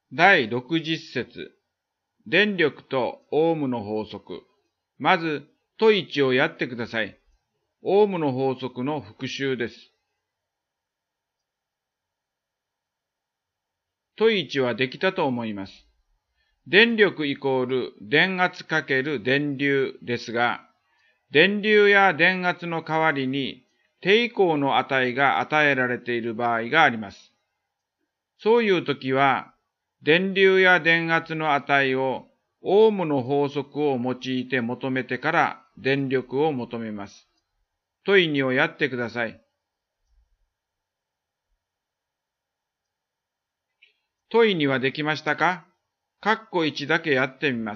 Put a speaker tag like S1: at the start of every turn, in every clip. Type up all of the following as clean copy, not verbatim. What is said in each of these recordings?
S1: 第60節、電力とオームの法則。まず、問1をやってください。オームの法則の復習です。問1はできたと思います。電力イコール電圧かける電流ですが、電流や電圧の代わりに抵抗の値が与えられている場合があります。そういうときは、電流や電圧の値をオームの法則を用いて求めてから電力を求めます。問2をやってください。問2はできましたか？括弧1だけやってみます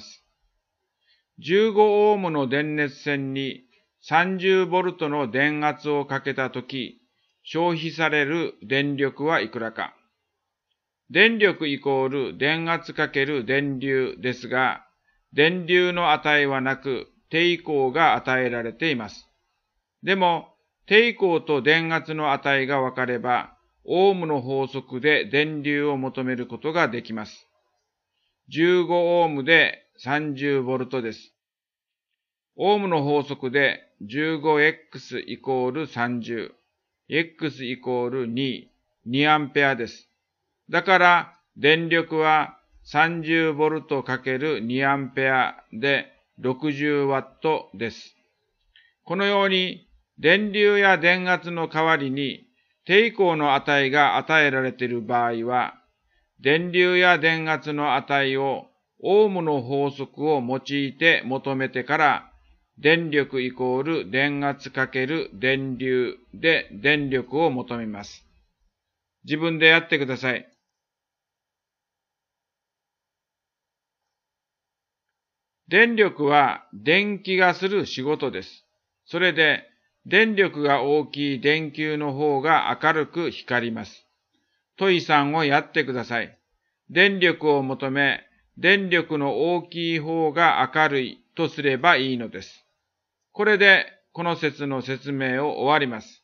S1: 。15オームの電熱線に30ボルトの電圧をかけたとき、消費される電力はいくらか。電力イコール電圧かける電流ですが、電流の値はなく、抵抗が与えられています。でも、抵抗と電圧の値が分かれば、オームの法則で電流を求めることができます。15オームで30ボルトです。オームの法則で 15x イコール30、x イコール2、2アンペアです。だから、電力は30ボルト×2アンペアで60ワットです。このように、電流や電圧の代わりに抵抗の値が与えられている場合は、電流や電圧の値をオームの法則を用いて求めてから、電力イコール電圧×電流で電力を求めます。自分でやってください。電力は電気がする仕事です。それで、電力が大きい電球の方が明るく光ります。問3をやってください。電力を求め、電力の大きい方が明るいとすればいいのです。これで、この説の説明を終わります。